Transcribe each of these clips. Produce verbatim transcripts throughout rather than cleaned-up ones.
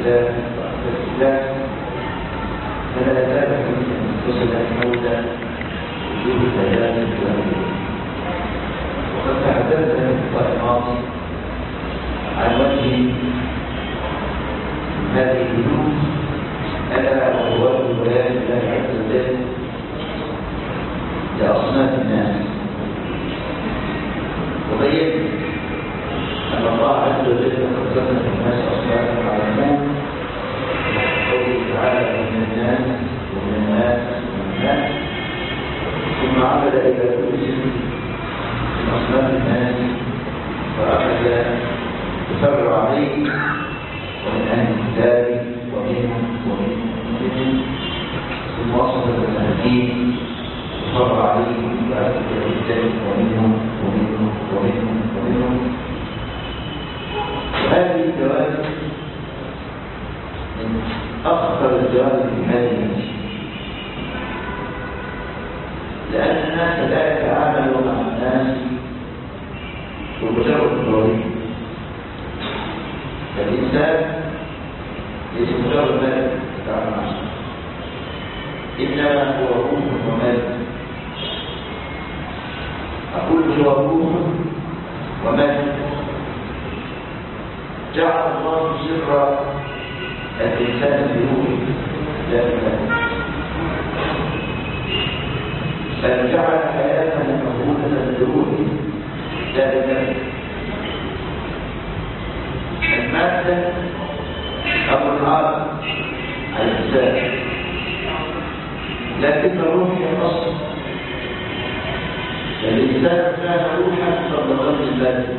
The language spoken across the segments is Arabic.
الله وأحبة الله فلا زال من أنفسنا حول وجود الحياة الإسلامية. وقد تحدثنا في اللقاء الماضي عن وجه هذه البيوت ألا وهو بيان الله عز وجل لأصناف الناس، وبين أن الله عز وجل قد صنف الناس أصنافا على العموم، قوله تعالى من الناس ومن الناس ومن الناس، ثم عمل إلى كل من أصناف الناس فأخذ يفرع عليه ومن أهل الكتاب ومنهم ومنهم ومنهم، ثم وصف المساكين يفرع عليهم وأهل الكتاب ومنهم ومنهم ومنهم ومنهم. وهذه الجوانب من أخطر الجوانب في هذه المشكلة، لأن الناس لا يتعاملوا مع الناس بمجرد الضروري. فالإنسان ليس مجرد ملك يتعامل معه، إنما هو روح وملك. أقول هو روح وملك. جعل الله سر الإنسان بروحه لا بملك، بل جعل حياته مفعولة بروحه لا بملك. المادة أو العالم على الإنسان، لكن الروح هي الأصل. فالإنسان كان روحا قبل خلق المادة،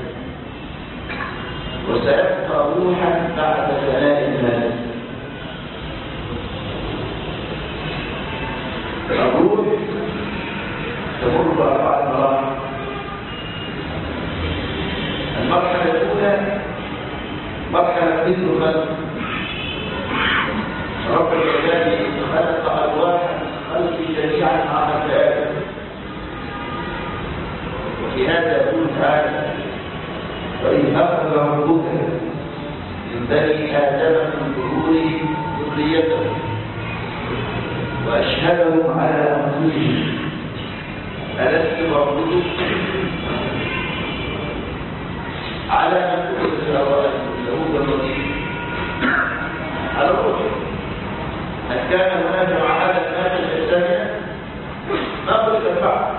وسيبقى روحا بعد فناء المادة. الروح تمر بأربع مراحل. المرحلة الأولى مرحلة مثل خلق رب العباد خلق أرواحا خلق جميعا مع آدم. وفي هذا يقول تعالى: وإذ أخذ ربك من بني آدم من ظهورهم ذريتهم وأشهدهم على أنفسهم ألست بربكم على أنفسهم الأوائل له الرجيم على الرجل. هل كان هناك معادة مادة الثانية؟ ما قلت الفعل.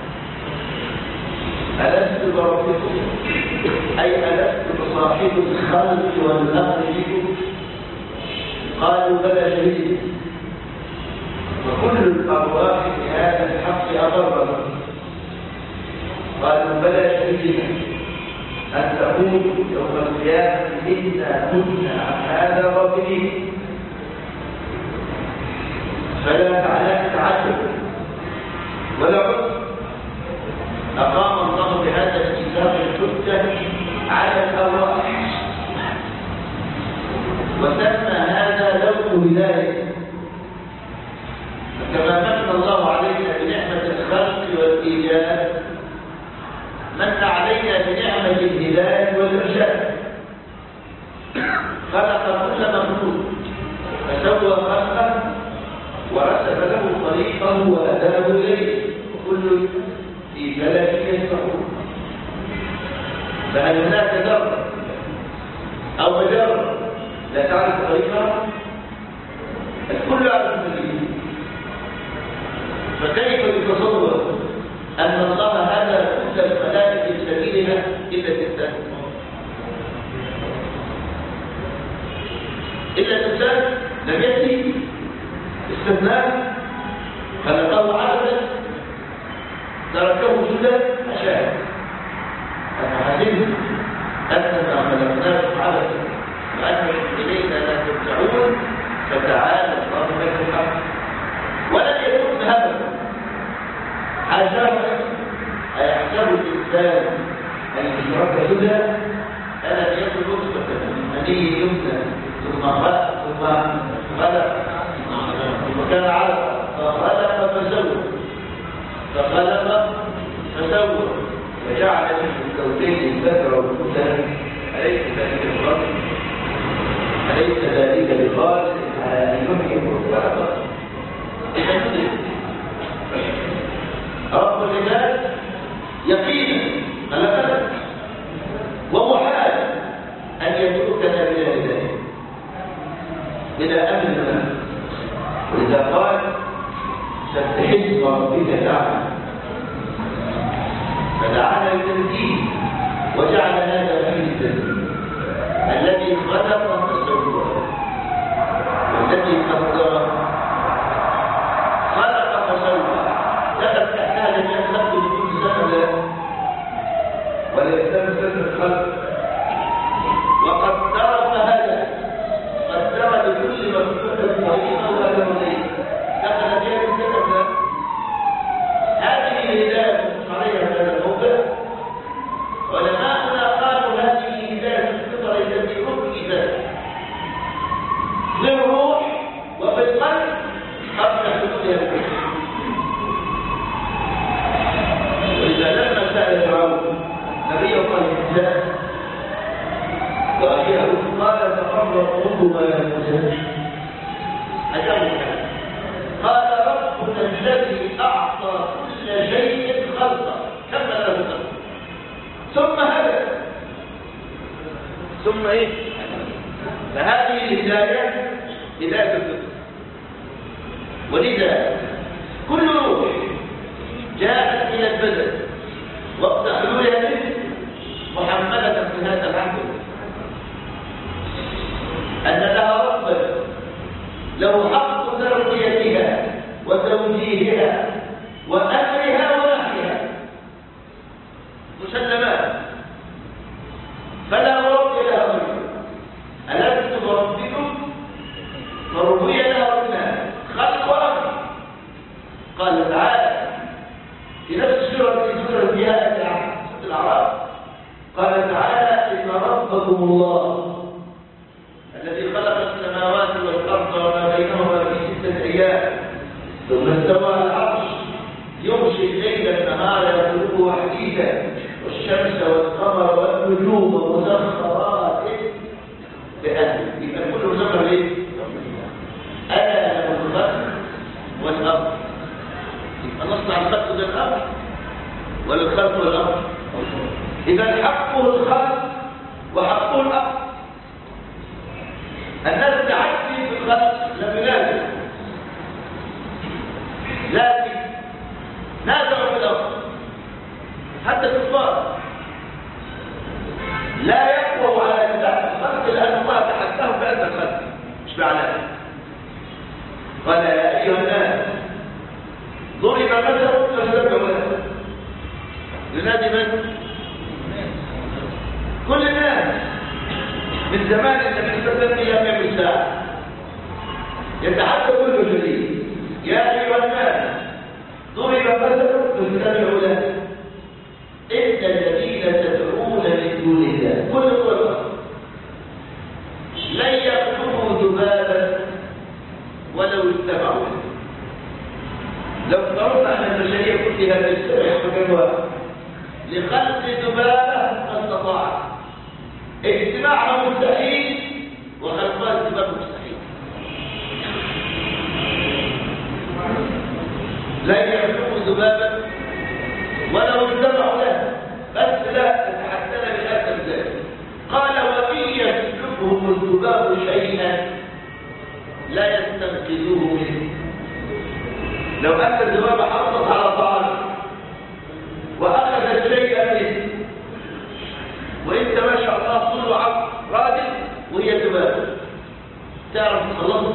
ألست بربكم أي ألست بصاحب الخلق والأمر فيكم؟ قالوا بلى شهيد. وكل الأرواح في هذا الحق أضربا. قالوا بلى شهيد أن تقول يوم القيامة إنا كنا عن هذا غافلين. فلا تعجب ولا عذر. أقام الله بهذا الكتاب الحجة على الأرواح، وسمى هذا لون هداية. فكما من الله علينا بنعمة الخلق والإيجاد، من علينا بنعمة الهداية والإرشاد. خلق كل مخلوق فسوى خلقه ورسم له طريقه وأداه إليه، وكل في فلك يسبحون. فهل هناك ذرة أو مجرة لا تعرف طريقها؟ الكل يعرف الطريق. فكيف يتصور أن الله هذا كل الملائكة سبيلها إلا الإنسان؟ إلا الإنسان لم يأتي استثناء، خلقه عبدا تركه سدى عشان أفحسبتم أنما خلقناكم عبثا وأنكم إلينا لا ترجعون فتعالى الله ملك الحق. ولم يكن هبلا حاشاه أيحسب الإنسان أن يشرك سدى؟ ألم يكن نطفة من مني يمنى ثم خلق ثم خلق ثم كان علقة فخلق فسوى فخلق فسوى وجعل من الزوجين الذكر والأنثى. أليس ذلك الرجل؟ وليس ذلك بقادر على ان يحيي الكعبه. رب العباد يقينا غلبنا ومحال ان يتركنا بلا هدايه بلا امن. واذا قال سبح اسم ربك الاعلى فدعانا للتنزيه وجعل هذا فيه التنزيه الذي خلق فسوى والذي قدر خلق فسوى. لقد تحتاج ان يخلق بكل سنه ولا يستمر الخلق وقدر فهدى قدر لكل مخلوق طريقه وهدى دخل فيها السبب. هذه الهدايه عليها هذا الموقع علماؤنا قالوا هذه هدايه الفطره التي ركبت بالروح وبالقلب قبل حدوثها الكفر. ولذا لما سال فرعون نبي الله موسى واخيه قال تقرب ربكما يا موسى اجابه قال ربنا الذي اعطى كل شيء خلقه كمل له خلقه ثم هدى ثم ايه. فهذه الهدايه هدايه الفطر. ولذا كل روح جاءت الى البدن وقت حلولها منه محمله في هذا العمل ان لها ربا له حق تربيتها وتوجيهها وامرها ونهيها مسلمات فلا مربي لها غيره. ألست بربكم مربي لها ربنا خلق وامر. قال تعالى في نفس السوره في سوره الاعراف قال تعالى ان ربكم الله الذي خلق السماوات والارض وما بينهما في سته ايام ثم استوى على العرش يغشي الليل النهار يطلبه حديثا والشمس والقمر والنجوم مسخرات بأمره. يبقى كله مسخر ليه؟ ألا له الخلق والأمر. يبقى نصنع الخلق ده الأمر ولا الخلق والأمر؟ إذا حقه الخلق وحقه الأمر. الناس تعدي في الخلق لم يلازم لكن نازعوا في الأمر حتى الكفار لا يقووا على الخلق لأن الله تحداهم بأن الخلق مش بعلاقة. قال يا أيها الناس ضرب مثل فاستمعوا له. ينادي من؟ كل الناس من زمان النبي صلى الله عليه وسلم إلى قيام الساعة يتحدى كل جديد يا أيها الناس ضرب مثل فاستمعوا له إن الذين تدعون من دون الله كل الطرق لن يخلقوا ذبابا ولو اجتمعوا له. لو افترضنا أن البشرية كلها تجتمع مكانها لخلق ذبابة ما استطاع اجتماعها مستحيل وخلقها الذباب مستحيل. لن يخلقوا ذبابا ولو اجتمعوا له بس لا تتحدثنا بالأكثر ذلك. قال وإن يسلكهم الذباب شيئا لا يستنقذوه منه. لو أن الذباب حرصت على طعام وأخذت شيئا منه وإنت ما شاء الله طول راجل وهي ذبابة تعرف تخلصها؟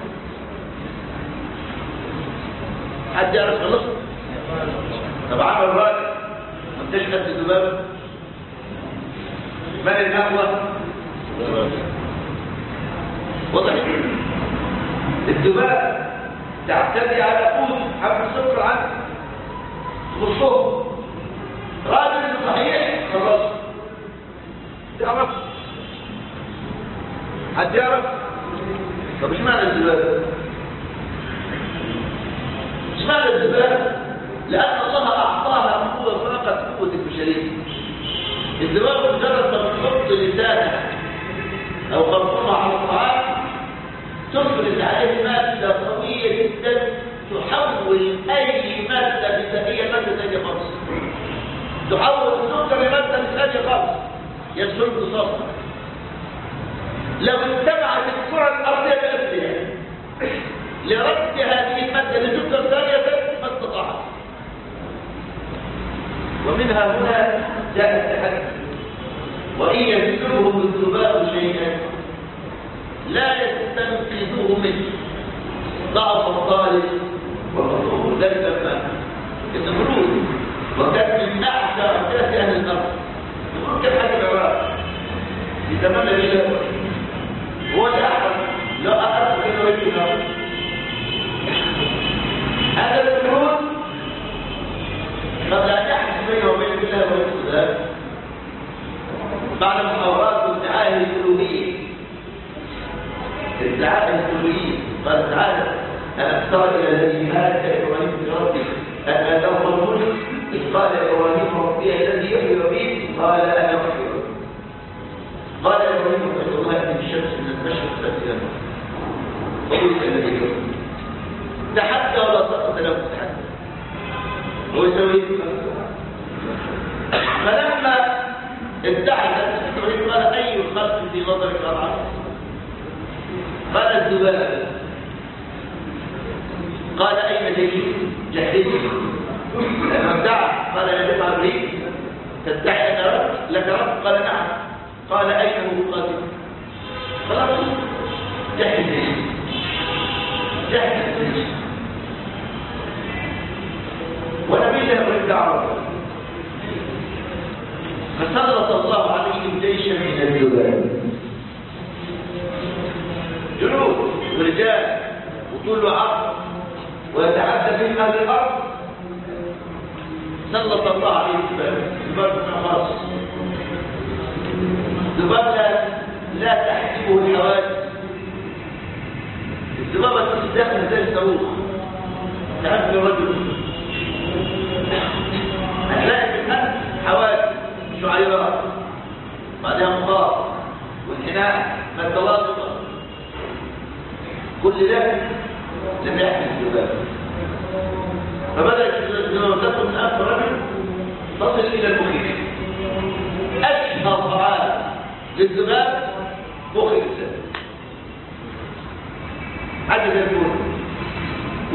حد يعرف يخلصها؟ طب عمل راجل وانتش خدت الذبابة من الأقوى؟ وضح الذبابة تعتدي على قوت حب السكر عنه خصوصه راجل صحيح خلاص تعرف حد يعرف؟ طب ايش معنى الذبابة؟ ايش معنى الذبابة؟ لأن الله أعطاها قوة فاقت قوة البشرية. الذبابة مجرد ما بتحط لسانها أو خرطومها على الطعام تفرز عليه مادة قوية جدا تحول أي مادة غذائية مادة ثانية خالص. تحول السكر لمادة ثانية خالص يسهل امتصاصها. لو اجتمعت الكرة الأرضية بأسرها لرد هذه المادة لسكر ثانية ما استطاعت. ومنها هنا جاء التحدي: وإن يسلبهم الذباب شيئا لا يستنقذوه منه ضعف الطالب والمطلوب. ذلك لما النمرود وكان من أعشى أرجاس أهل الأرض، النمرود كان حاجة العراق يتمنى لله، هو الأحد لا أحد في وجهه. هذا النمرود قبل أن يحدث بينه وبين الله والسلام بعد محاورات وادعاء الألوهية ادعاء الألوهية قال تعالى: ألم تر إلى الذي هاج إبراهيم في ربه أن له الملك إذ قال إبراهيم ربي الذي يحيي ويميت قال أنا أحيي. قال إبراهيم فإن الله يأتي بالشمس من المشرق فأتي إلى المغرب وقلت الذي يحيي. تحدى ولا سقط له تحدى ويسوي. فلما ادعى إبراهيم قال: أي الخلق في نظرك أضعف؟ قال: الذباب. قال: أين دليل؟ جهزني. لما ادعى قال: يا إبراهيم تدعي أن رب لك رب؟ قال: نعم. قال: أين هو؟ قال: خلاص جهزني جهزني. ونبي الله الدعوة فسلط الله عليهم جيشا من الذباب، جنود ورجال وكل عرض ويتعدى في هذه الارض. سلط الله عليهم الذباب. الذباب خاص، الذباب لا, لا تحجبه الحوادث. الذبابة تستخدم زي الصاروخ تحب الرجل. هتلاقي في الأرض حوادث شعيرات بعدها مضاد والحناء متواصلة، كل ده لم يحدث الذباب. فبدأت الذبابة تدخل من أنف الرجل تصل إلى المخيخ. أشهر طعام للذباب مخ الإنسان. حاجة زي الفول